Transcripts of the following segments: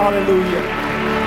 Hallelujah.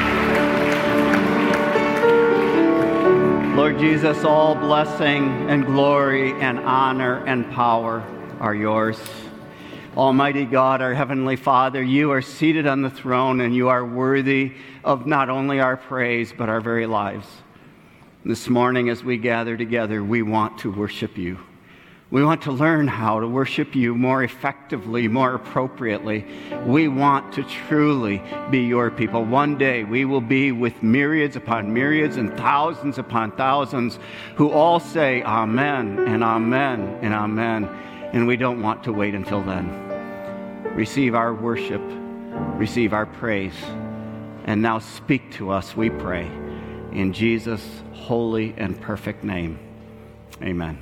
Lord Jesus, all blessing and glory and honor and power are yours. Almighty God, our Heavenly Father, you are seated on the throne and you are worthy of not only our praise, but our very lives. This morning as we gather together, we want to worship you. We want to learn how to worship you more effectively, more appropriately. We want to truly be your people. One day we will be with myriads upon myriads and thousands upon thousands who all say amen and amen and amen. And we don't want to wait until then. Receive our worship, receive our praise, and now speak to us, we pray, in Jesus' holy and perfect name. Amen.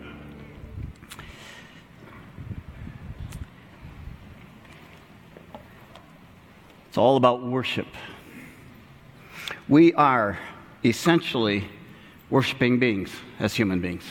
It's all about worship. We are essentially worshiping beings as human beings.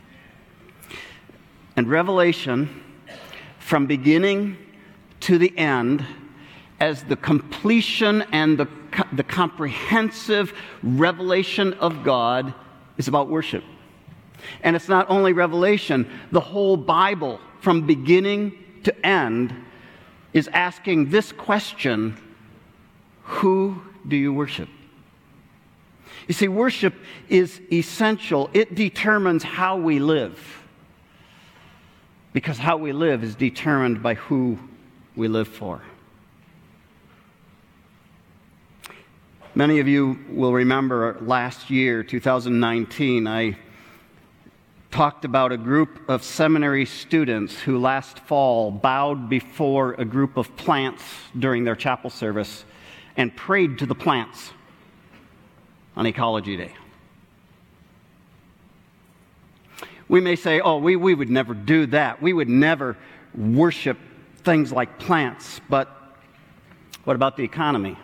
And Revelation, from beginning to the end, as the completion and the comprehensive revelation of God, is about worship. And it's not only Revelation, the whole Bible, from beginning to end, is asking this question: who do you worship? You see, worship is essential. It determines how we live. Because how we live is determined by who we live for. Many of you will remember last year, 2019, I talked about a group of seminary students who last fall bowed before a group of plants during their chapel service and prayed to the plants on Ecology Day. We may say, oh, we would never do that. We would never worship things like plants. But what about the economy?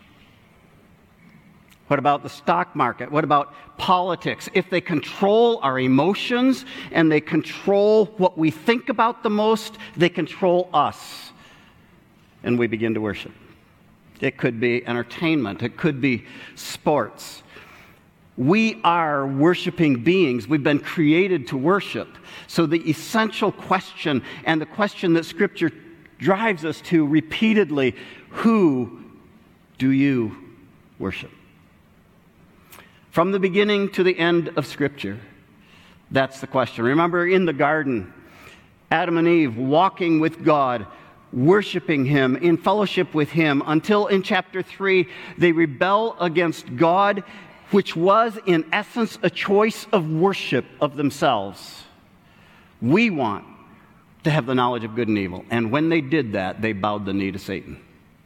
What about the stock market? What about politics? If they control our emotions and they control what we think about the most, they control us. And we begin to worship. It could be entertainment. It could be sports. We are worshiping beings. We've been created to worship. So the essential question, and the question that Scripture drives us to repeatedly, who do you worship? From the beginning to the end of Scripture, that's the question. Remember in the garden, Adam and Eve walking with God, worshiping Him, in fellowship with Him, until in chapter 3, they rebel against God, which was in essence a choice of worship of themselves. We want to have the knowledge of good and evil. And when they did that, they bowed the knee to Satan.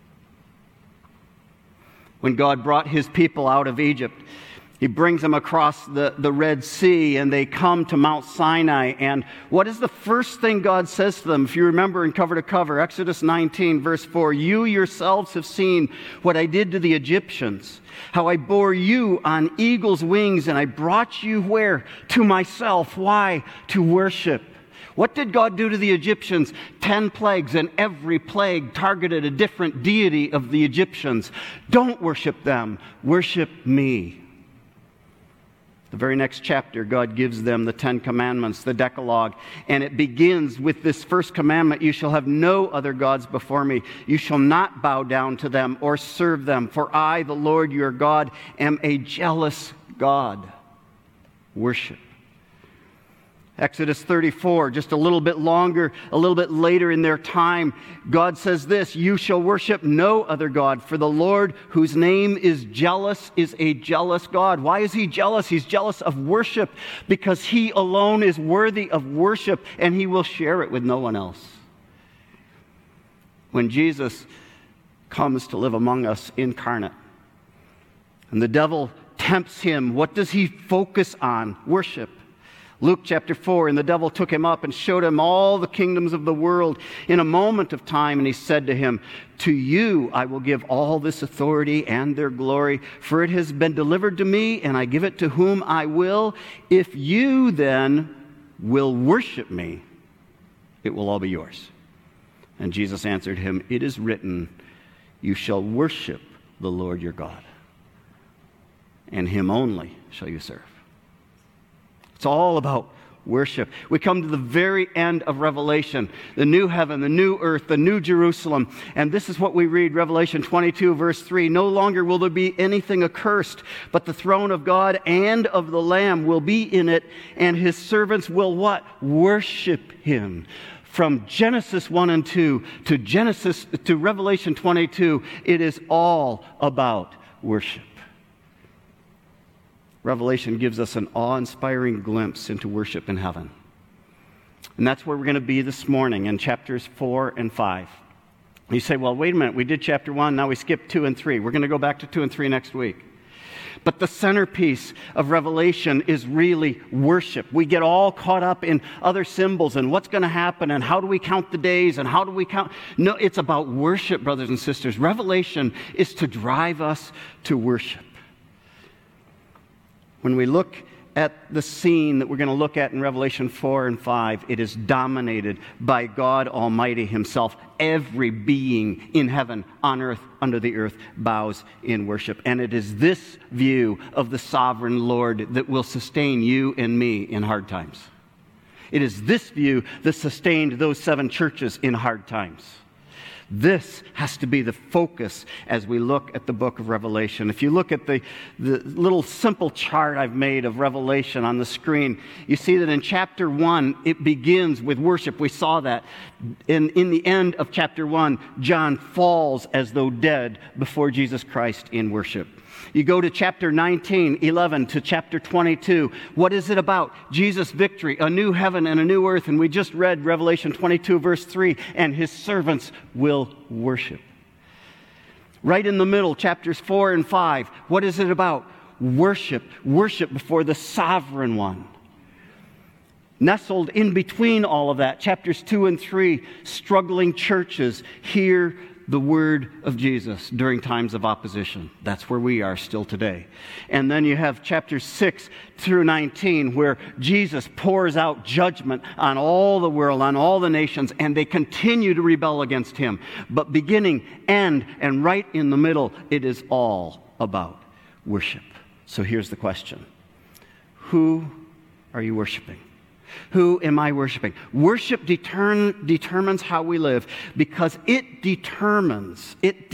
When God brought His people out of Egypt, He brings them across the Red Sea, and they come to Mount Sinai. And what is the first thing God says to them? If you remember in cover to cover, Exodus 19, verse 4, you yourselves have seen what I did to the Egyptians, how I bore you on eagle's wings, and I brought you where? To myself. Why? To worship. What did God do to the Egyptians? 10 plagues, and every plague targeted a different deity of the Egyptians. Don't worship them. Worship me. The very next chapter, God gives them the 10 commandments, the Decalogue, and it begins with this first commandment: you shall have no other gods before me. You shall not bow down to them or serve them, for I, the Lord your God, am a jealous God. Worship. Exodus 34, just a little bit longer, a little bit later in their time, God says this: you shall worship no other God, for the Lord, whose name is jealous, is a jealous God. Why is He jealous? He's jealous of worship because He alone is worthy of worship, and He will share it with no one else. When Jesus comes to live among us incarnate, and the devil tempts Him, what does he focus on? Worship. Luke chapter 4, and the devil took him up and showed him all the kingdoms of the world in a moment of time, and he said to him, to you I will give all this authority and their glory, for it has been delivered to me, and I give it to whom I will. If you then will worship me, it will all be yours. And Jesus answered him, it is written, you shall worship the Lord your God, and him only shall you serve. It's all about worship. We come to the very end of Revelation, the new heaven, the new earth, the new Jerusalem. And this is what we read, Revelation 22, verse 3. No longer will there be anything accursed, but the throne of God and of the Lamb will be in it, and his servants will what? Worship him. From Genesis 1 and 2 to Revelation 22, it is all about worship. Revelation gives us an awe-inspiring glimpse into worship in heaven. And that's where we're going to be this morning in chapters 4 and 5. You say, well, wait a minute, we did chapter 1, now we skipped 2 and 3. We're going to go back to 2 and 3 next week. But the centerpiece of Revelation is really worship. We get all caught up in other symbols and what's going to happen and how do we count the days and how do we count. No, it's about worship, brothers and sisters. Revelation is to drive us to worship. When we look at the scene that we're going to look at in Revelation 4 and 5, it is dominated by God Almighty himself. Every being in heaven, on earth, under the earth, bows in worship. And it is this view of the sovereign Lord that will sustain you and me in hard times. It is this view that sustained those 7 churches in hard times. This has to be the focus as we look at the book of Revelation. If you look at the little simple chart I've made of Revelation on the screen, you see that in chapter 1, it begins with worship. We saw that. In the end of chapter 1, John falls as though dead before Jesus Christ in worship. You go to chapter 19, 11 to chapter 22. What is it about? Jesus' victory, a new heaven and a new earth. And we just read Revelation 22, verse 3, and his servants will worship. Right in the middle, chapters 4 and 5. What is it about? Worship. Worship before the sovereign one. Nestled in between all of that, chapters 2 and 3, struggling churches hear the word of Jesus during times of opposition. That's where we are still today. And then you have chapters 6 through 19 where Jesus pours out judgment on all the world, on all the nations, and they continue to rebel against him. But beginning, end, and right in the middle, it is all about worship. So here's the question. Who are you worshiping? Who am I worshiping? Worship determines how we live because it defines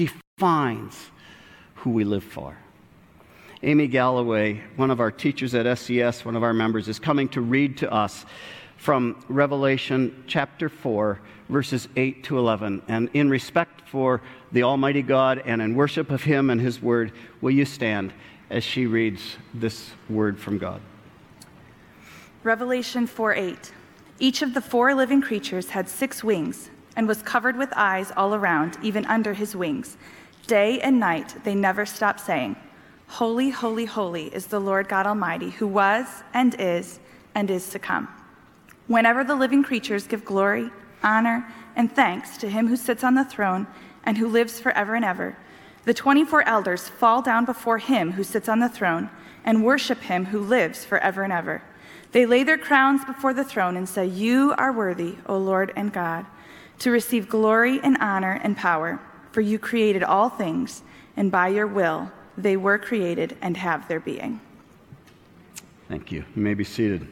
who we live for. Amy Galloway, one of our teachers at SCS, one of our members, is coming to read to us from Revelation chapter 4, verses 8 to 11. And in respect for the Almighty God and in worship of him and his word, will you stand as she reads this word from God? Revelation 4:8. Each of the 4 living creatures had 6 wings and was covered with eyes all around, even under his wings. Day and night they never stopped saying, Holy, holy, holy is the Lord God Almighty, who was and is to come. Whenever the living creatures give glory, honor, and thanks to him who sits on the throne and who lives forever and ever, the 24 elders fall down before him who sits on the throne and worship him who lives forever and ever. They lay their crowns before the throne and say, You are worthy, O Lord and God, to receive glory and honor and power, for you created all things, and by your will they were created and have their being. Thank you. You may be seated.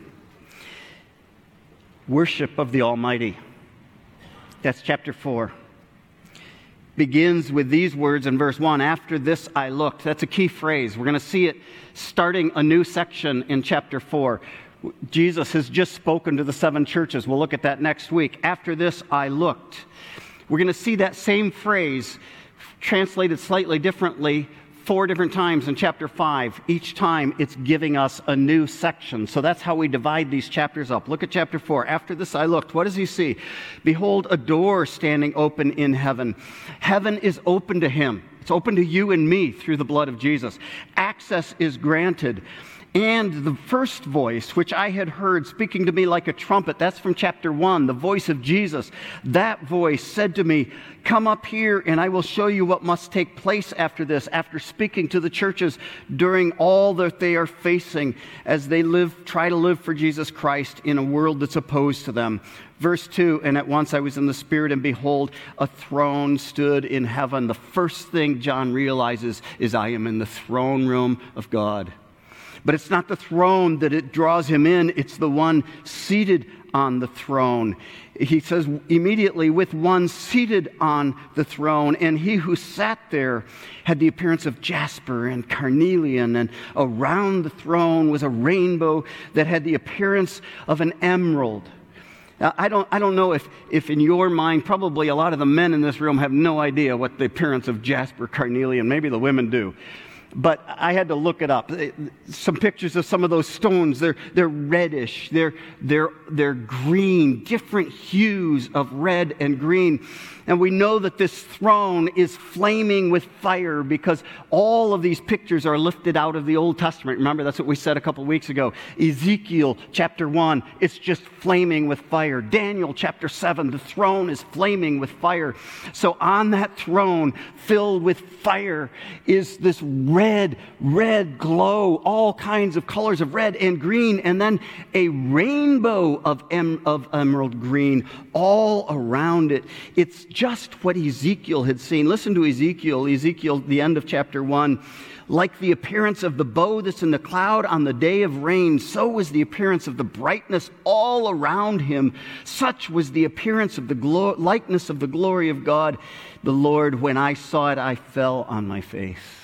Worship of the Almighty. That's chapter 4. Begins with these words in verse 1, after this I looked. That's a key phrase. We're going to see it starting a new section in chapter 4. Jesus has just spoken to the 7 churches. We'll look at that next week. After this, I looked. We're going to see that same phrase translated slightly differently 4 different times in chapter 5. Each time, it's giving us a new section. So that's how we divide these chapters up. Look at chapter 4. After this, I looked. What does he see? Behold, a door standing open in heaven. Heaven is open to him. It's open to you and me through the blood of Jesus. Access is granted. And the first voice, which I had heard speaking to me like a trumpet, that's from chapter 1, the voice of Jesus. That voice said to me, "Come up here and I will show you what must take place after this," after speaking to the churches during all that they are facing as they try to live for Jesus Christ in a world that's opposed to them. Verse 2, "And at once I was in the Spirit, and behold, a throne stood in heaven." The first thing John realizes is, I am in the throne room of God. But it's not the throne that it draws him in, it's the one seated on the throne. He says immediately, "with one seated on the throne, and he who sat there had the appearance of jasper and carnelian, and around the throne was a rainbow that had the appearance of an emerald." Now, I don't know if in your mind, probably a lot of the men in this room have no idea what the appearance of jasper, carnelian, maybe the women do. But I had to look it up. Some pictures of some of those stones, they're reddish, they're green, different hues of red and green. And we know that this throne is flaming with fire because all of these pictures are lifted out of the Old Testament. Remember, that's what we said a couple weeks ago. Ezekiel chapter 1, it's just flaming with fire. Daniel chapter 7, the throne is flaming with fire. So on that throne, filled with fire, is this red glow, all kinds of colors of red and green, and then a rainbow of emerald green all around it. It's just what Ezekiel had seen. Listen to Ezekiel, the end of chapter 1. "Like the appearance of the bow that's in the cloud on the day of rain, so was the appearance of the brightness all around him. Such was the appearance of the likeness of the glory of God, the Lord. When I saw it, I fell on my face."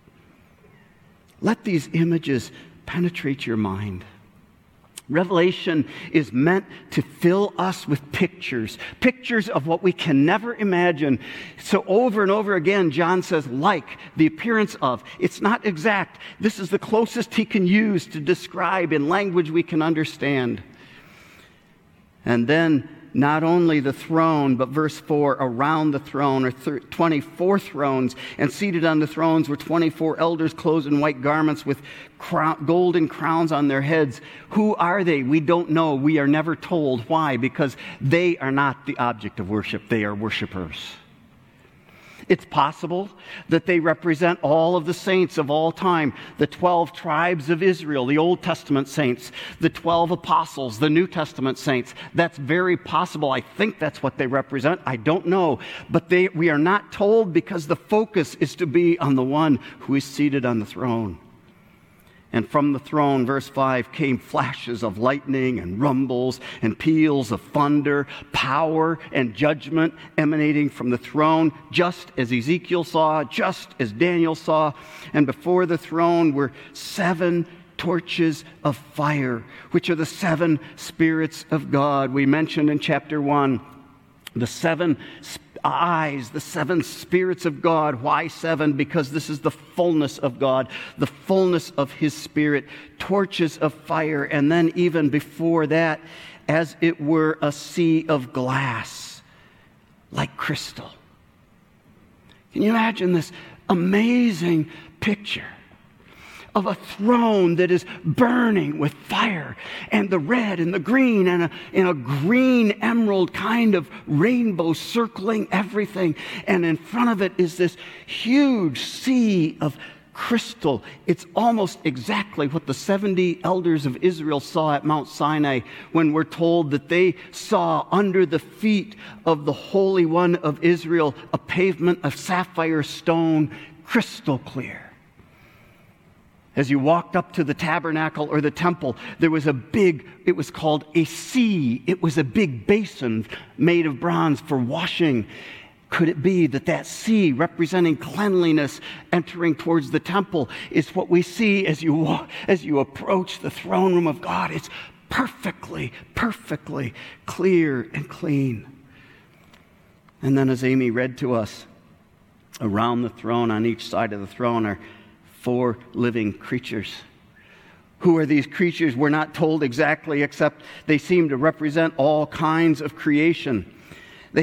Let these images penetrate your mind. Revelation is meant to fill us with pictures of what we can never imagine. So over and over again, John says, like, the appearance of. It's not exact. This is the closest he can use to describe in language we can understand. And then not only the throne, but verse 4, around the throne are 24 thrones, and seated on the thrones were 24 elders clothed in white garments with golden crowns on their heads. Who are they? We don't know. We are never told. Why? Because they are not the object of worship. They are worshipers. It's possible that they represent all of the saints of all time, the 12 tribes of Israel, the Old Testament saints, the 12 apostles, the New Testament saints. That's very possible. I think that's what they represent. I don't know. But we are not told because the focus is to be on the one who is seated on the throne. And from the throne, verse 5, came flashes of lightning and rumbles and peals of thunder, power and judgment emanating from the throne, just as Ezekiel saw, just as Daniel saw. And before the throne were 7 torches of fire, which are the 7 spirits of God. We mentioned in chapter 1, the 7 eyes, the 7 spirits of God. Why 7? Because this is the fullness of God, the fullness of His Spirit, torches of fire, and then even before that, as it were a sea of glass, like crystal. Can you imagine this amazing picture of a throne that is burning with fire, and the red and the green and a green emerald kind of rainbow circling everything, and in front of it is this huge sea of crystal. It's almost exactly what the 70 elders of Israel saw at Mount Sinai when we're told that they saw under the feet of the Holy One of Israel a pavement of sapphire stone, crystal clear. As you walked up to the tabernacle or the temple, there was it was called a sea. It was a big basin made of bronze for washing. Could it be that sea representing cleanliness entering towards the temple is what we see as you approach the throne room of God? It's perfectly clear and clean. And then as Amy read to us, around the throne, on each side of the throne, are 4 living creatures. Who are these creatures? We're not told exactly, except they seem to represent all kinds of creation. They have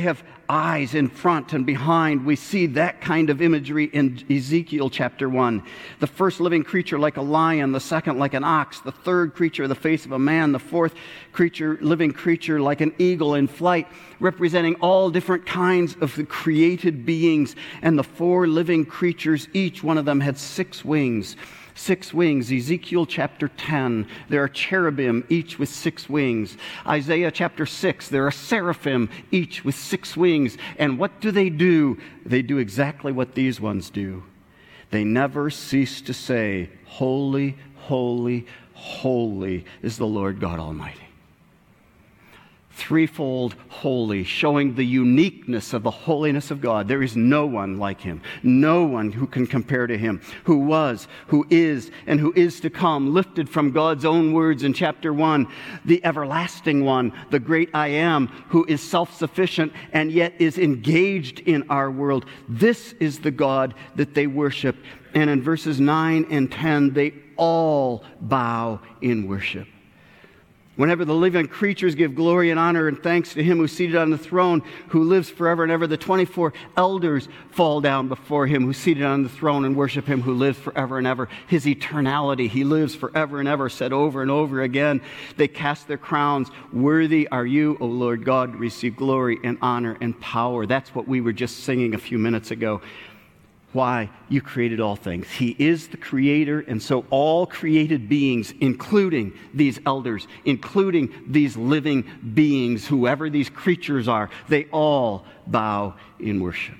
eyes in front and behind. We see that kind of imagery in Ezekiel chapter 1. The first living creature like a lion, the second like an ox, the third creature the face of a man, the fourth living creature like an eagle in flight, representing all different kinds of the created beings. And the four living creatures, each one of them had 6 wings. 6 wings. Ezekiel chapter 10, there are cherubim, each with 6 wings. Isaiah chapter 6, there are seraphim, each with 6 wings. And what do? They do exactly what these ones do. They never cease to say, "Holy, holy, holy is the Lord God Almighty." Threefold holy, showing the uniqueness of the holiness of God. There is no one like him, no one who can compare to him, who was, who is, and who is to come, lifted from God's own words in chapter 1, the everlasting one, the great I am, who is self-sufficient and yet is engaged in our world. This is the God that they worship. And in verses 9 and 10, they all bow in worship. Whenever the living creatures give glory and honor and thanks to him who's seated on the throne, who lives forever and ever, the 24 elders fall down before him who's seated on the throne and worship him who lives forever and ever. His eternality, he lives forever and ever, said over and over again. They cast their crowns. Worthy are you, O Lord God, to receive glory and honor and power. That's what we were just singing a few minutes ago. Why? You created all things. He is the creator, and so all created beings, including these elders, including these living beings, whoever these creatures are, they all bow in worship.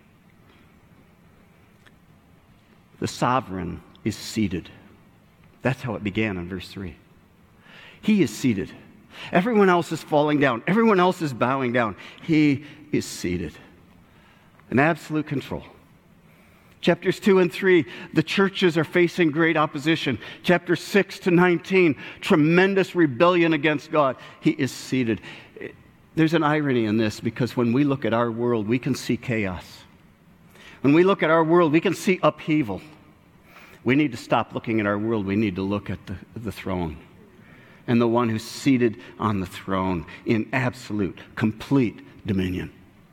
The sovereign is seated. That's how it began in verse 3. He is seated. Everyone else is falling down. Everyone else is bowing down. He is seated. In absolute control. Chapters 2 and 3, the churches are facing great opposition. Chapters 6 to 19, tremendous rebellion against God. He is seated. There's an irony in this, because when we look at our world, we can see chaos. When we look at our world, we can see upheaval. We need to stop looking at our world. We need to look at the throne and the one who's seated on the throne in absolute, complete dominion.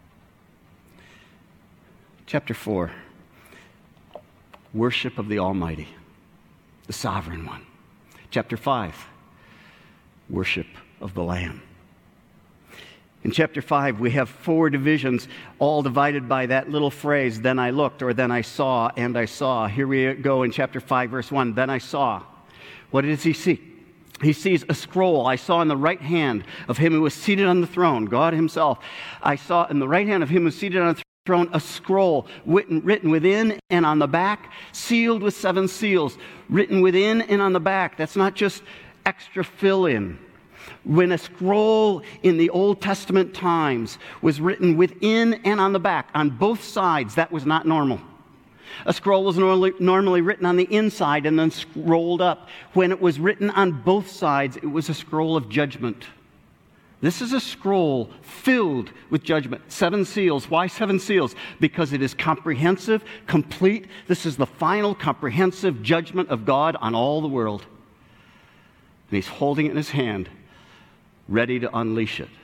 Chapter 4. Worship of the Almighty, the Sovereign One. Chapter 5, worship of the Lamb. In chapter 5, we have 4 divisions, all divided by that little phrase, then I looked, or then I saw, and I saw. Here we go in chapter 5, verse 1, then I saw. What does he see? He sees a scroll. I saw in the right hand of him who was seated on the throne, God himself. I saw in the right hand of him who was seated on the throne a scroll written within and on the back, sealed with 7 seals, written within and on the back. That's not just extra fill-in. When a scroll in the Old Testament times was written within and on the back, on both sides, that was not normal. A scroll was normally written on the inside and then scrolled up. When it was written on both sides, it was a scroll of judgment. This is a scroll filled with judgment. 7 seals. Why 7 seals? Because it is comprehensive, complete. This is the final comprehensive judgment of God on all the world. And he's holding it in his hand, ready to unleash it.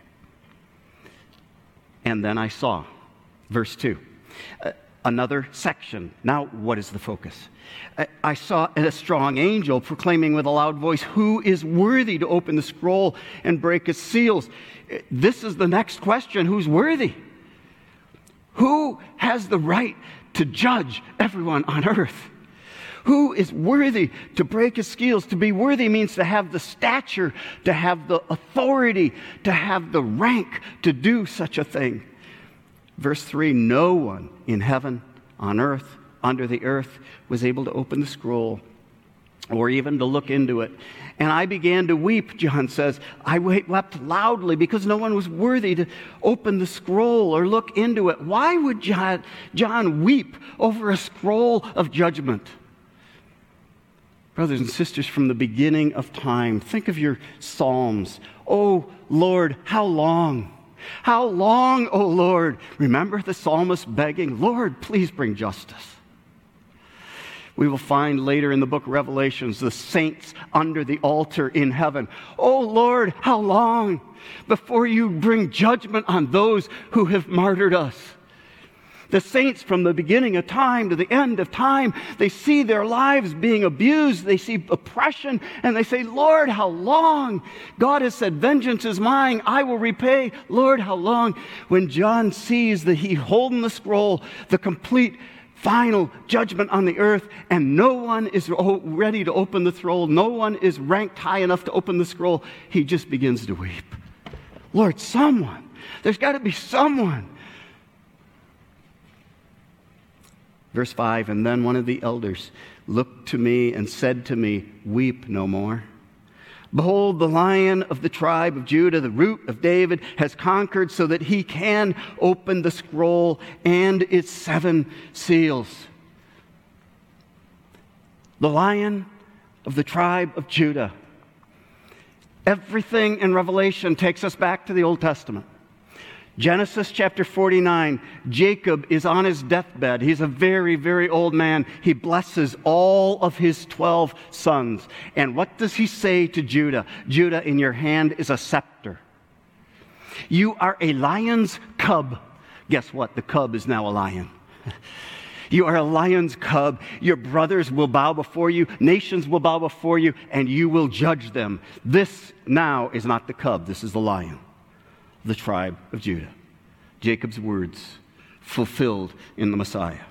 And then I saw, verse 2, another section. Now, what is the focus? I saw a strong angel proclaiming with a loud voice, who is worthy to open the scroll and break its seals? This is the next question. Who's worthy? Who has the right to judge everyone on earth? Who is worthy to break his seals? To be worthy means to have the stature, to have the authority, to have the rank to do such a thing. Verse 3, no one in heaven, on earth, under the earth, was able to open the scroll or even to look into it. And I began to weep, John says. I wept loudly because no one was worthy to open the scroll or look into it. Why would John weep over a scroll of judgment? Brothers and sisters, from the beginning of time, think of your Psalms. Oh, Lord, how long? How long, O Lord? Remember the psalmist begging, Lord, please bring justice. We will find later in the book of Revelations the saints under the altar in heaven. Oh Lord, how long before you bring judgment on those who have martyred us? The saints from the beginning of time to the end of time, they see their lives being abused, they see oppression, and they say, Lord, how long? God has said, vengeance is mine, I will repay. Lord, how long? When John sees that he holding the scroll, the complete final judgment on the earth, and no one is ready to open the scroll, no one is ranked high enough to open the scroll, he just begins to weep. Lord, someone. There's got to be someone. Verse 5, and then one of the elders looked to me and said to me, weep no more. Behold, the Lion of the tribe of Judah, the Root of David, has conquered so that he can open the scroll and its 7 seals. The Lion of the tribe of Judah. Everything in Revelation takes us back to the Old Testament. Genesis chapter 49, Jacob is on his deathbed. He's a very, very old man. He blesses all of his 12 sons. And what does he say to Judah? Judah, in your hand is a scepter. You are a lion's cub. Guess what? The cub is now a lion. You are a lion's cub. Your brothers will bow before you. Nations will bow before you, and you will judge them. This now is not the cub. This is the lion. The tribe of Judah. Jacob's words fulfilled in the Messiah.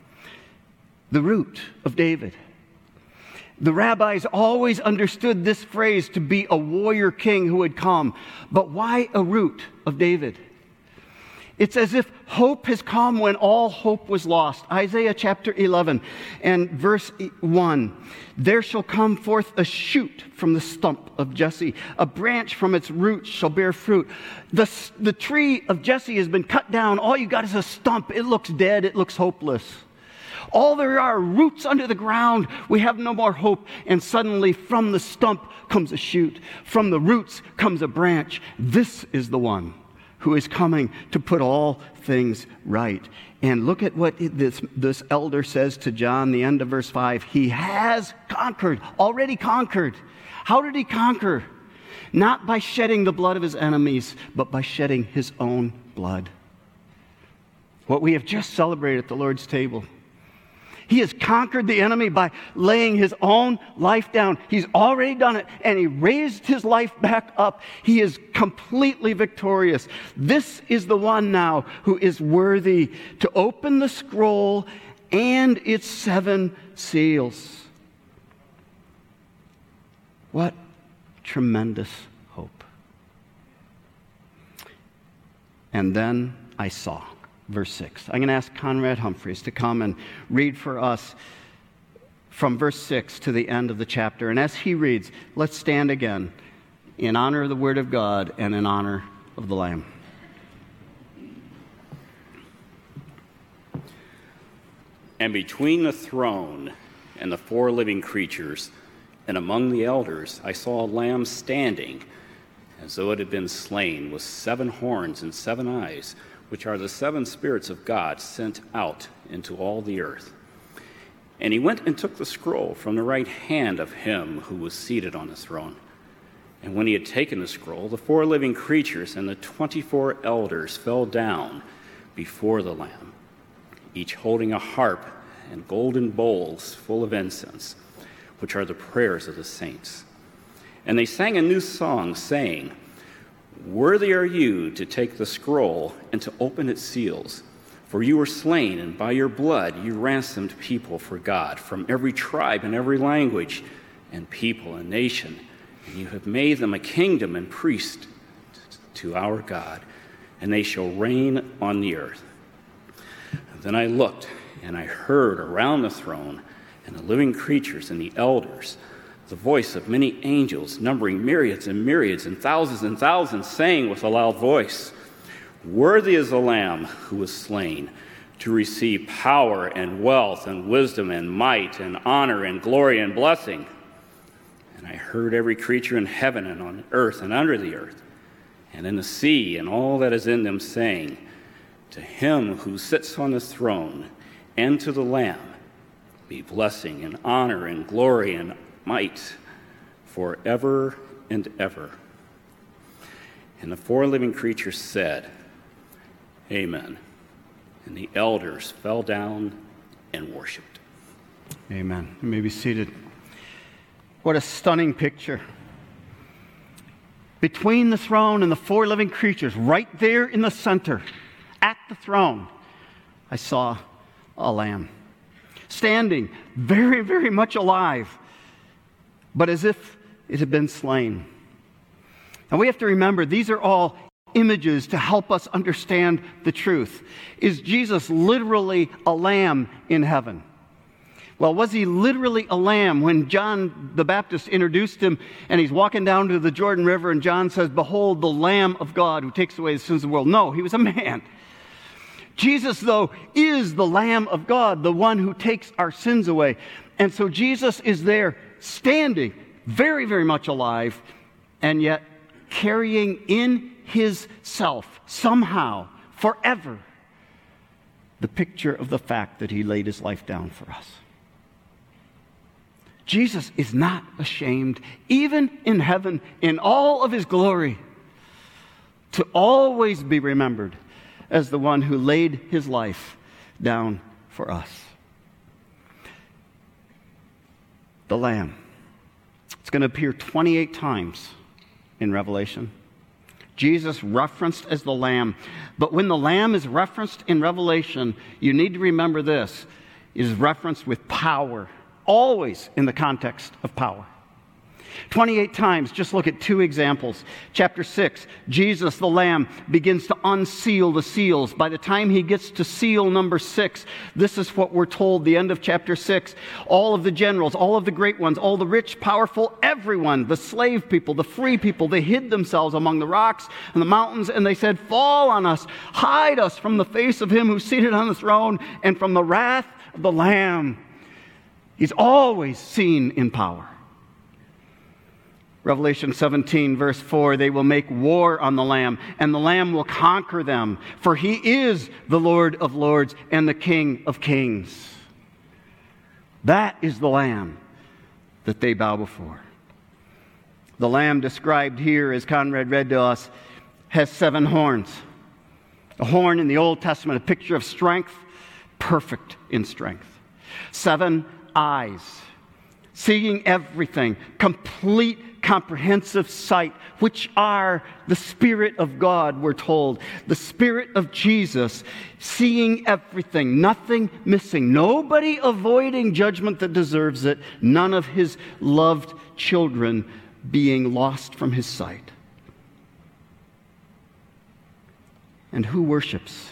The Root of David. The rabbis always understood this phrase to be a warrior king who would come. But why a root of David? It's as if hope has come when all hope was lost. Isaiah chapter 11 and verse 1. There shall come forth a shoot from the stump of Jesse. A branch from its roots shall bear fruit. The tree of Jesse has been cut down. All you got is a stump. It looks dead. It looks hopeless. All there are roots under the ground. We have no more hope. And suddenly from the stump comes a shoot. From the roots comes a branch. This is the one who is coming to put all things right. And look at what this elder says to John, the end of verse 5. He has conquered, already conquered. How did he conquer? Not by shedding the blood of his enemies, but by shedding his own blood. What we have just celebrated at the Lord's table. He has conquered the enemy by laying his own life down. He's already done it, and he raised his life back up. He is completely victorious. This is the one now who is worthy to open the scroll and its 7 seals. What tremendous hope. And then I saw. Verse 6. I'm going to ask Conrad Humphreys to come and read for us from verse 6 to the end of the chapter. And as he reads, let's stand again in honor of the Word of God and in honor of the Lamb. And between the throne and the 4 living creatures and among the elders, I saw a lamb standing as though it had been slain, with 7 horns and 7 eyes, which are the 7 spirits of God sent out into all the earth. And he went and took the scroll from the right hand of him who was seated on the throne. And when he had taken the scroll, the 4 living creatures and the 24 elders fell down before the Lamb, each holding a harp and golden bowls full of incense, which are the prayers of the saints. And they sang a new song, saying, Worthy are you to take the scroll and to open its seals. For you were slain, and by your blood you ransomed people for God from every tribe and every language and people and nation. And you have made them a kingdom and priests to our God, and they shall reign on the earth. And then I looked, and I heard around the throne and the living creatures and the elders the voice of many angels, numbering myriads and thousands, saying with a loud voice, Worthy is the Lamb who was slain to receive power and wealth and wisdom and might and honor and glory and blessing. And I heard every creature in heaven and on earth and under the earth and in the sea and all that is in them, saying, To him who sits on the throne and to the Lamb be blessing and honor and glory and might forever and ever. And the four living creatures said, Amen. And the elders fell down and worshiped. Amen. You may be seated. What a stunning picture. Between the throne and the four living creatures, right there in the center, at the throne, I saw a lamb standing, very, very much alive, but as if it had been slain. And we have to remember, these are all images to help us understand the truth. Is Jesus literally a lamb in heaven? Well, was he literally a lamb when John the Baptist introduced him and he's walking down to the Jordan River and John says, "Behold, the Lamb of God who takes away the sins of the world"? No, he was a man. Jesus, though, is the Lamb of God, the one who takes our sins away. And so Jesus is there standing, very, very much alive, and yet carrying in his self, somehow, forever, the picture of the fact that he laid his life down for us. Jesus is not ashamed, even in heaven, in all of his glory, to always be remembered as the one who laid his life down for us. The Lamb. It's going to appear 28 times in Revelation. Jesus referenced as the Lamb. But when the Lamb is referenced in Revelation, you need to remember this. It is referenced with power. Always in the context of power. 28 times, just look at two examples. Chapter 6, Jesus, the Lamb, begins to unseal the seals. By the time he gets to seal number 6, this is what we're told, the end of chapter 6. All of the generals, all of the great ones, all the rich, powerful, everyone, the slave people, the free people, they hid themselves among the rocks and the mountains, and they said, "Fall on us, hide us from the face of him who's seated on the throne and from the wrath of the Lamb." He's always seen in power. Revelation 17, verse 4, "They will make war on the Lamb, and the Lamb will conquer them, for he is the Lord of lords and the King of kings." That is the Lamb that they bow before. The Lamb described here, as Conrad read to us, has 7 horns. A horn in the Old Testament, a picture of strength, perfect in strength. 7 eyes, seeing everything, complete, comprehensive sight, which are the Spirit of God, we're told. The Spirit of Jesus, seeing everything, nothing missing, nobody avoiding judgment that deserves it, none of his loved children being lost from his sight. And who worships?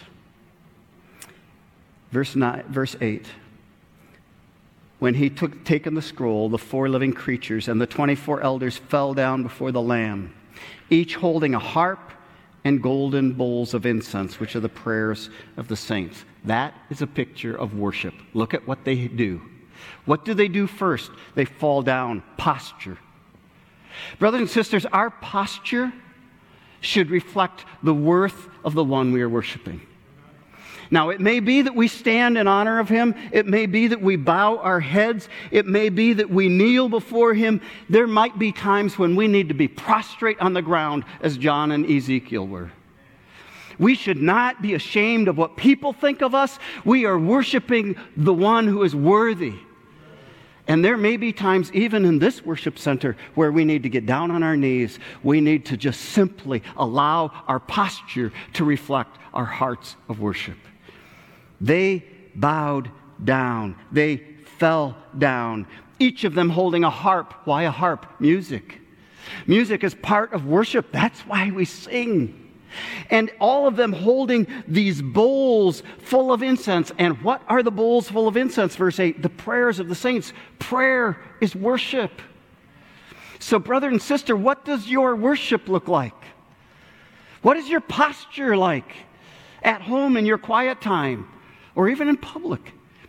Verse 8. When he taken the scroll, the 4 living creatures and the 24 elders fell down before the Lamb, each holding a harp and golden bowls of incense, which are the prayers of the saints. That is a picture of worship. Look at what they do. What do they do first? They fall down, posture. Brothers and sisters, our posture should reflect the worth of the one we are worshiping. Now, it may be that we stand in honor of him. It may be that we bow our heads. It may be that we kneel before him. There might be times when we need to be prostrate on the ground, as John and Ezekiel were. We should not be ashamed of what people think of us. We are worshiping the one who is worthy. And there may be times, even in this worship center, where we need to get down on our knees. We need to just simply allow our posture to reflect our hearts of worship. They bowed down. They fell down. Each of them holding a harp. Why a harp? Music. Music is part of worship. That's why we sing. And all of them holding these bowls full of incense. And what are the bowls full of incense? Verse 8, the prayers of the saints. Prayer is worship. So, brother and sister, what does your worship look like? What is your posture like at home in your quiet time or even in public?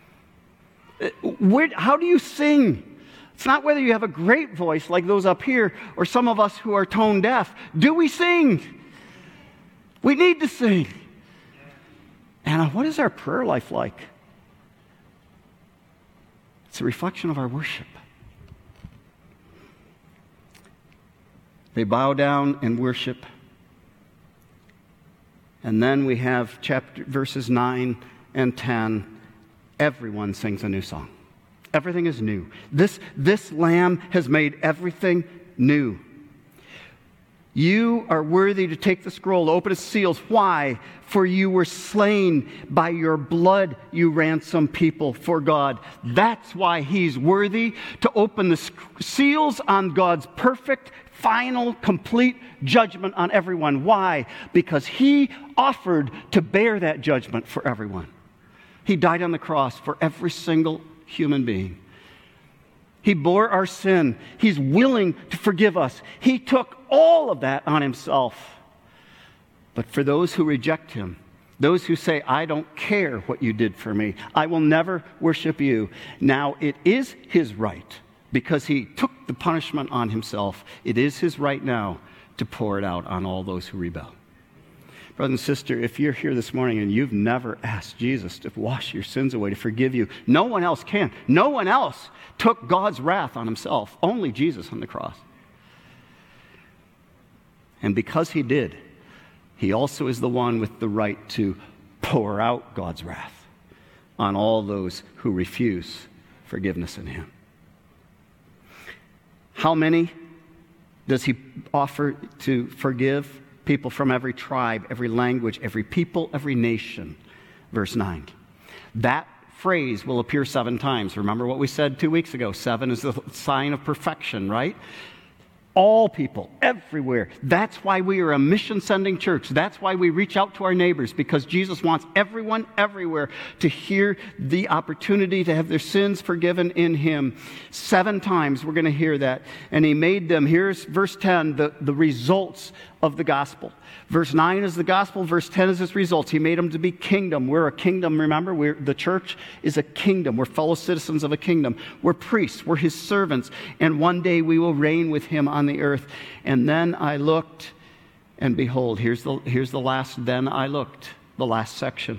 How do you sing? It's not whether you have a great voice like those up here or some of us who are tone deaf. Do we sing? We need to sing. Anna, what is our prayer life like? It's a reflection of our worship. They bow down and worship. And then we have verses 9 and 10. Everyone sings a new song. Everything is new. This Lamb has made everything new. You are worthy to take the scroll, open its seals. Why? For you were slain. By your blood you ransomed people for God. That's why he's worthy to open the seals on God's perfect, final, complete judgment on everyone. Why? Because he offered to bear that judgment for everyone. He died on the cross for every single human being. He bore our sin. He's willing to forgive us. He took all of that on himself. But for those who reject him, those who say, I don't care what you did for me, I will never worship you. Now it is his right, because he took the punishment on himself. It is his right now to pour it out on all those who rebel. Brother and sister, if you're here this morning and you've never asked Jesus to wash your sins away, to forgive you, no one else can. No one else took God's wrath on himself. Only Jesus on the cross. And because he did, he also is the one with the right to pour out God's wrath on all those who refuse forgiveness in him. How many does he offer to forgive? People from every tribe, every language, every people, every nation. Verse 9. That phrase will appear 7 times. Remember what we said 2 weeks ago. 7 is the sign of perfection, right? All people, everywhere. That's why we are a mission-sending church. That's why we reach out to our neighbors, because Jesus wants everyone, everywhere, to hear the opportunity to have their sins forgiven in him. 7 times we're going to hear that. And he made them, here's verse 10, the results of the gospel. Verse 9 is the gospel. Verse 10 is its results. He made them to be kingdom. We're a kingdom, remember? The church is a kingdom. We're fellow citizens of a kingdom. We're priests. We're his servants. And one day we will reign with him on the earth. And then I looked, and behold, here's the last, then I looked, the last section.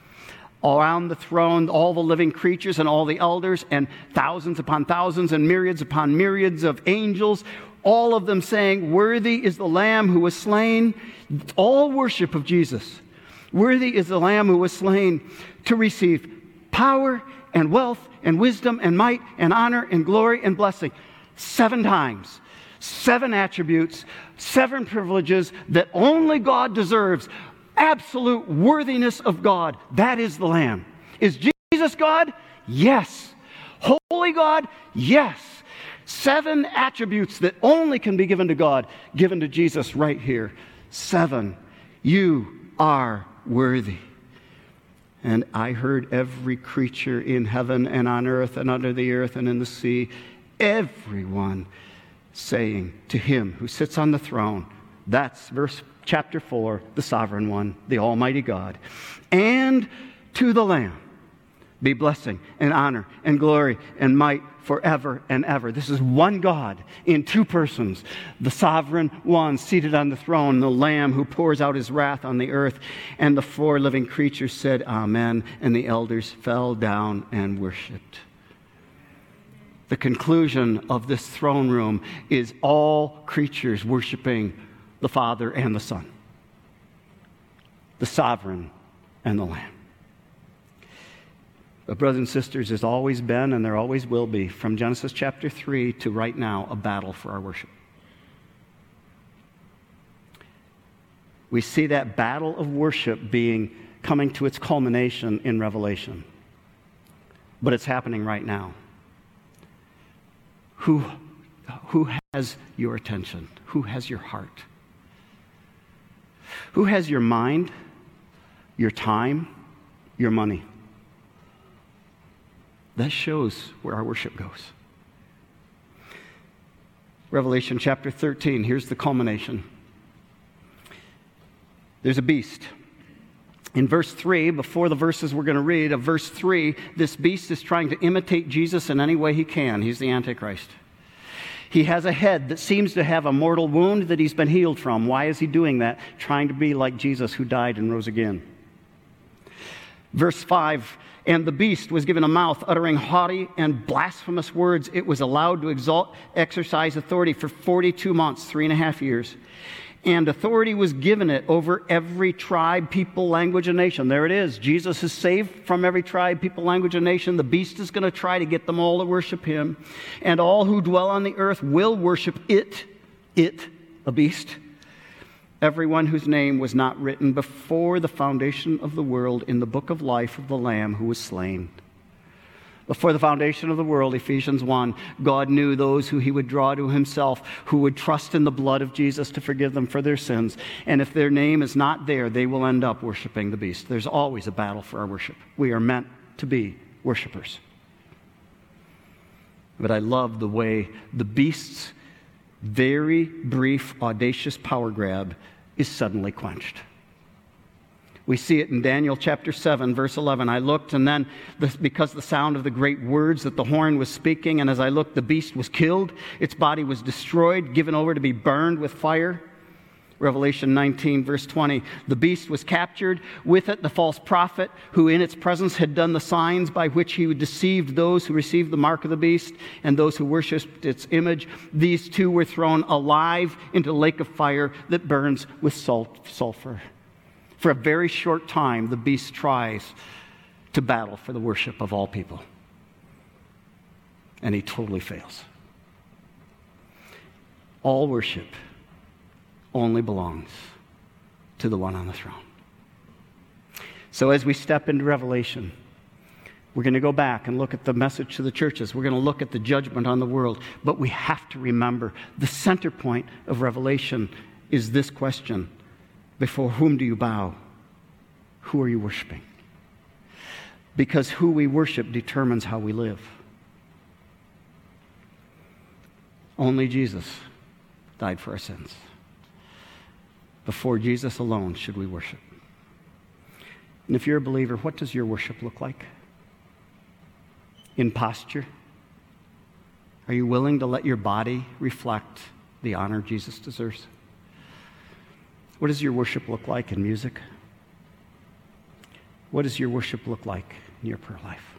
Around the throne, all the living creatures and all the elders, and thousands upon thousands and myriads upon myriads of angels, all of them saying, worthy is the Lamb who was slain. All worship of Jesus. Worthy is the Lamb who was slain to receive power and wealth and wisdom and might and honor and glory and blessing. 7 times. 7 attributes, 7 privileges that only God deserves. Absolute worthiness of God. That is the Lamb. Is Jesus God? Yes. Holy God? Yes. 7 attributes that only can be given to God, given to Jesus right here. 7. You are worthy. And I heard every creature in heaven and on earth and under the earth and in the sea, everyone saying to him who sits on the throne, that's chapter 4, the sovereign one, the almighty God, and to the Lamb be blessing and honor and glory and might forever and ever. This is one God in 2 persons, the sovereign one seated on the throne, the Lamb who pours out his wrath on the earth. And the 4 living creatures said, Amen, and the elders fell down and worshiped. The conclusion of this throne room is all creatures worshiping the Father and the Son, the sovereign and the Lamb. But brothers and sisters, there's always been and there always will be, from Genesis chapter 3 to right now, a battle for our worship. We see that battle of worship coming to its culmination in Revelation. But it's happening right now. Who has your attention? Who has your heart? Who has your mind, your time, your money? That shows where our worship goes. Revelation chapter 13, here's the culmination. There's a beast. In verse 3, before the verses we're going to read, of verse 3, this beast is trying to imitate Jesus in any way he can. He's the Antichrist. He has a head that seems to have a mortal wound that he's been healed from. Why is he doing that? Trying to be like Jesus who died and rose again. Verse 5 And the beast was given a mouth uttering haughty and blasphemous words. It was allowed to exercise authority for 42 months, 3.5 years. And authority was given it over every tribe, people, language, and nation. There it is. Jesus is saved from every tribe, people, language, and nation. The beast is going to try to get them all to worship him. And all who dwell on the earth will worship it, a beast. Everyone whose name was not written before the foundation of the world in the book of life of the Lamb who was slain. Before the foundation of the world, Ephesians 1, God knew those who he would draw to himself, who would trust in the blood of Jesus to forgive them for their sins. And if their name is not there, they will end up worshiping the beast. There's always a battle for our worship. We are meant to be worshipers. But I love the way the beast's very brief, audacious power grab is suddenly quenched. We see it in Daniel chapter 7, verse 11. I looked, and then, because the sound of the great words that the horn was speaking, and as I looked, the beast was killed. Its body was destroyed, given over to be burned with fire. Revelation 19, verse 20. The beast was captured, with it the false prophet, who in its presence had done the signs by which he deceived those who received the mark of the beast and those who worshipped its image. These two were thrown alive into a lake of fire that burns with sulfur. For a very short time, the beast tries to battle for the worship of all people. And he totally fails. All worship only belongs to the one on the throne. So as we step into Revelation, we're going to go back and look at the message to the churches. We're going to look at the judgment on the world. But we have to remember the center point of Revelation is this question: before whom do you bow? Who are you worshiping? Because who we worship determines how we live. Only Jesus died for our sins. Before Jesus alone should we worship. And if you're a believer, what does your worship look like? In posture? Are you willing to let your body reflect the honor Jesus deserves? What does your worship look like in music? What does your worship look like in your prayer life?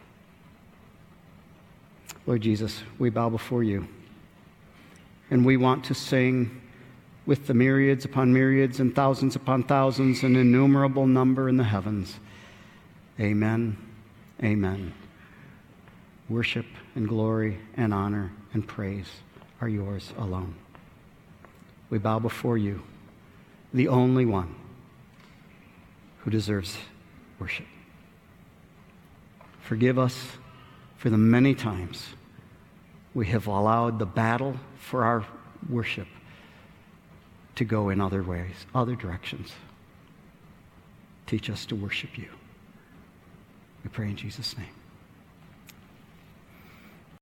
Lord Jesus, we bow before you, and we want to sing with the myriads upon myriads and thousands upon thousands, an innumerable number in the heavens. Amen, amen. Worship and glory and honor and praise are yours alone. We bow before you, the only one who deserves worship. Forgive us for the many times we have allowed the battle for our worship to go in other ways, other directions. Teach us to worship you. We pray in Jesus' name.